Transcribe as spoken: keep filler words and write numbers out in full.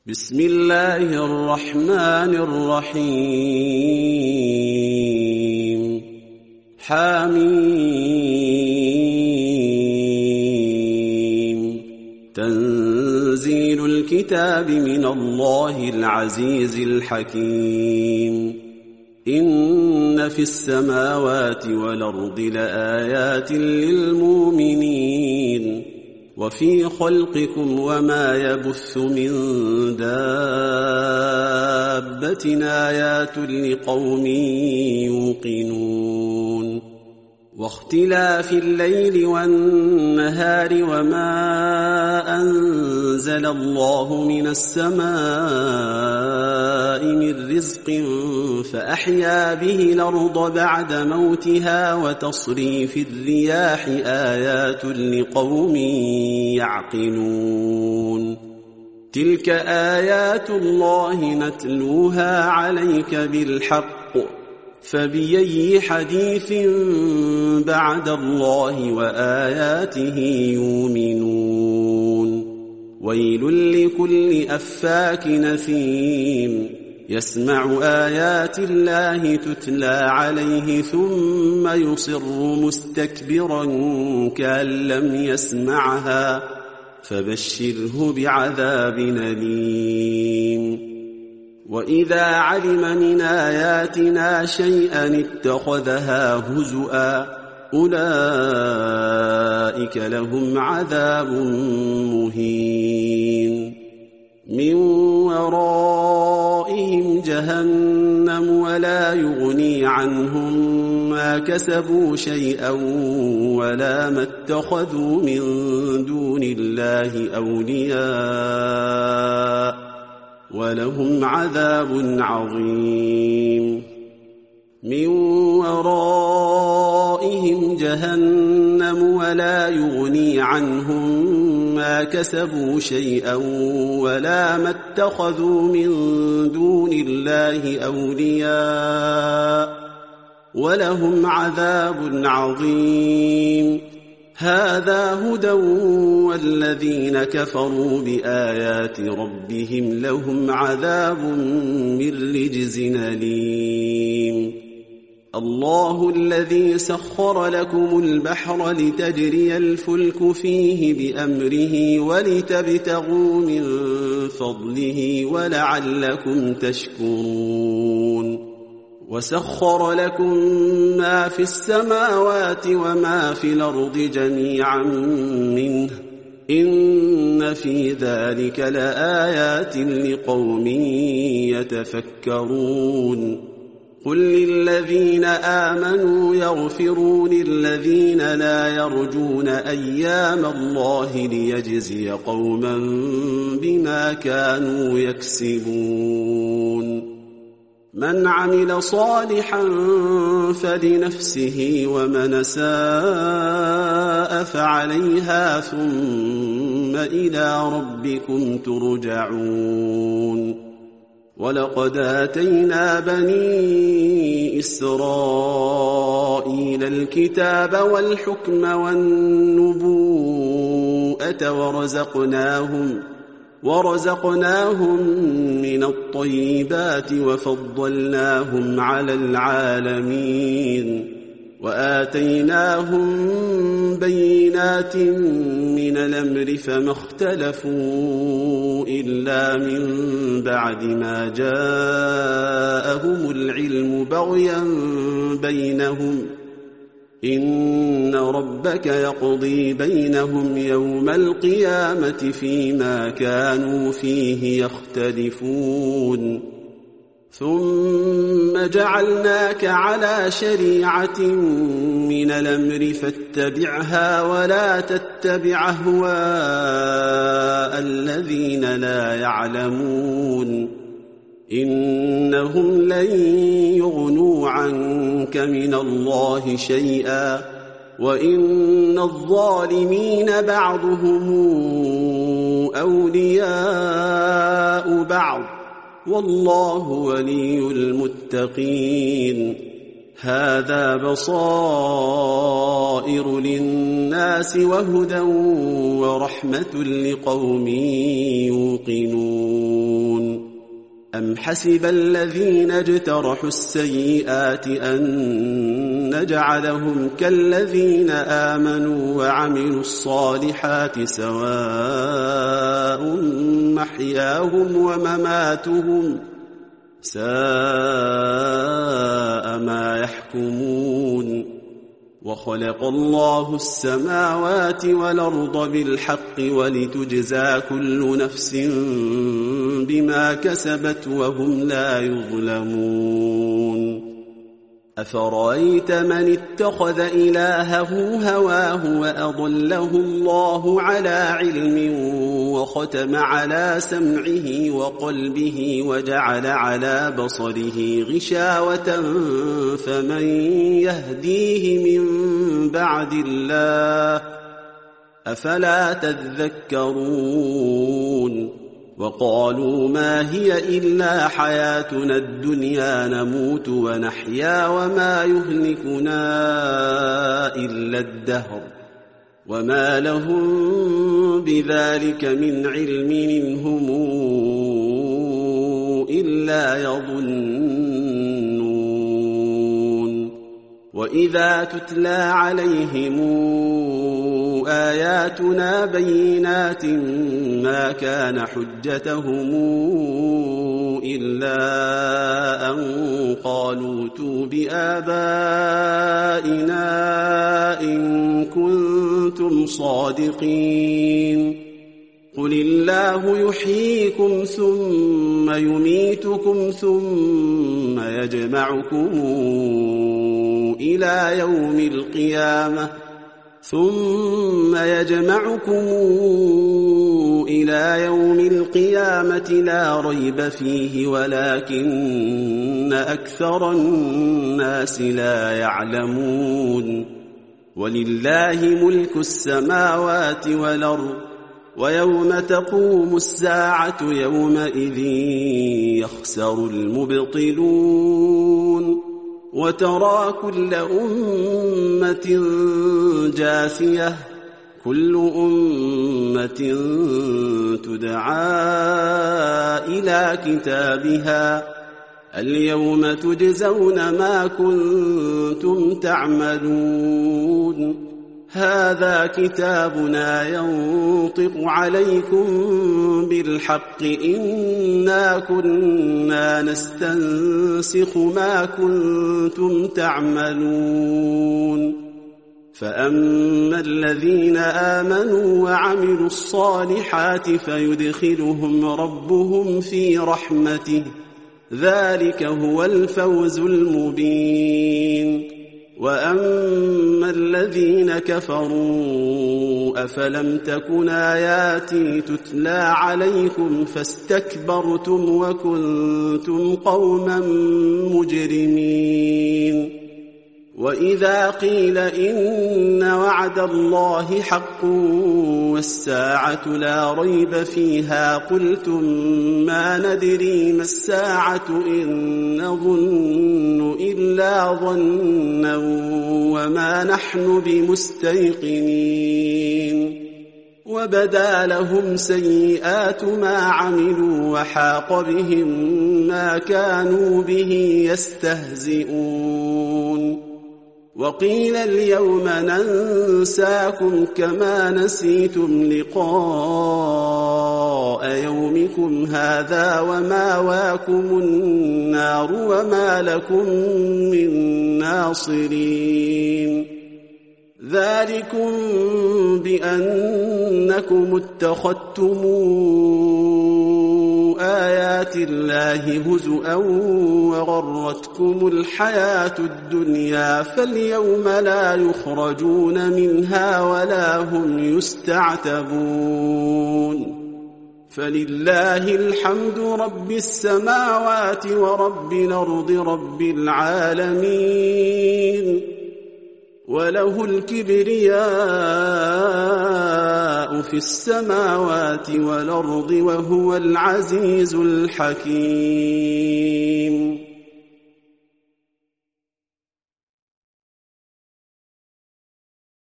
بسم الله الرحمن الرحيم حميم تنزيل الكتاب من الله العزيز الحكيم إن في السماوات والأرض لآيات للمؤمنين وفي خلقكم وما يبث من دابة آيات لقوم يوقنون واختلاف الليل والنهار وما أنزل الله من السماء من رزق فأحيا به الأرض بعد موتها وتصريف الرياح آيات لقوم يعقلون تلك آيات الله نتلوها عليك بالحق فبأي حديث بعد الله وآياته يؤمنون ويل لكل أفاك نثيم يسمع آيات الله تتلى عليه ثم يصر مستكبرا كأن لم يسمعها فبشره بعذاب أليم وإذا علم من آياتنا شيئا اتخذها هزؤا أولئك لهم عذاب مهين من ورائهم جهنم ولا يغني عنهم ما كسبوا شيئا ولا ما اتخذوا من دون الله أولياء ولهم عذاب عظيم من ورائهم جهنم ولا يغني عنهم ما كسبوا شيئا ولا ما اتخذوا من دون الله أولياء ولهم عذاب عظيم هذا هدى والذين كفروا بآيات ربهم لهم عذاب من رجز أليم الله الذي سخر لكم البحر لتجري الفلك فيه بأمره ولتبتغوا من فضله ولعلكم تشكرون وسخر لكم ما في السماوات وما في الأرض جميعا منه إن في ذلك لآيات لقوم يتفكرون قل للذين آمنوا يغفروا للذين لا يرجون أيام الله ليجزي قوما بما كانوا يكسبون من عمل صالحا فلنفسه ومن ساء فعليها ثم إلى ربكم ترجعون ولقد آتينا بني إسرائيل الكتاب والحكم والنبوءة ورزقناهم ورزقناهم من الطيبات وفضلناهم على العالمين وآتيناهم بينات من الأمر فما اختلفوا إلا من بعد ما جاءهم العلم بغيا بينهم إن ربك يقضي بينهم يوم القيامة فيما كانوا فيه يختلفون ثم جعلناك على شريعة من الأمر فاتبعها ولا تتبع أهواء الذين لا يعلمون إنهم لن يغنوا عنك من الله شيئا وإن الظالمين بعضهم أولياء بعض والله ولي المتقين هذا بصائر للناس وهدى ورحمة لقوم يوقنون أم حسب الذين اجترحوا السيئات أن نجعلهم كالذين آمنوا وعملوا الصالحات سواء محياهم ومماتهم ساء ما يحكمون وخلق الله السماوات والأرض بالحق ولتجزى كل نفس بما كسبت وهم لا يظلمون أفرأيت من اتخذ إلهه هواه وأضله الله على علم وختم على سمعه وقلبه وجعل على بصره غشاوة فمن يهديه من بعد الله أفلا تذكرون وقالوا ما هي إلا حياتنا الدنيا نموت ونحيا وما يهلكنا إلا الدهر وما لهم بذلك من علم إنهم إلا يظنون وإذا تتلى عليهم آياتنا بينات ما كان حجتهم إلا أن قالوا ائتوا بآبائنا إن كنتم صادقين قل الله يحييكم ثم يميتكم ثم يجمعكم إلى يوم القيامة ثم يجمعكم إلى يوم القيامة لا ريب فيه ولكن أكثر الناس لا يعلمون ولله ملك السماوات والأرض ويوم تقوم الساعة يومئذ يخسر المبطلون وترى كل أمة جاثية كل أمة تدعى إلى كتابها اليوم تجزون ما كنتم تعملون هذا كتابنا ينطق عليكم بالحق إنا كنا نستنسخ ما كنتم تعملون فأما الذين آمنوا وعملوا الصالحات فيدخلهم ربهم في رحمته ذلك هو الفوز المبين وأما الذين كفروا أفلم تكن آياتي تتلى عليكم فاستكبرتم وكنتم قوما مجرمين وإذا قيل إن وعد الله حق والساعة لا ريب فيها قلتم ما ندري ما الساعة إن نظن إلا ظنا وما نحن بمستيقنين وبدا لهم سيئات ما عملوا وحاق بهم ما كانوا به يستهزئون وقيل اليوم ننساكم كما نسيتم لقاء يومكم هذا وماواكم النار وما لكم من ناصرين ذلكم بأنكم اتخذتم آيات الله هزؤا وغرتكم الحياة الدنيا فاليوم لا يخرجون منها ولا هم يستعتبون فلله الحمد رب السماوات ورب الأرض رب العالمين وله الكبرياء في السماوات والأرض وهو العزيز الحكيم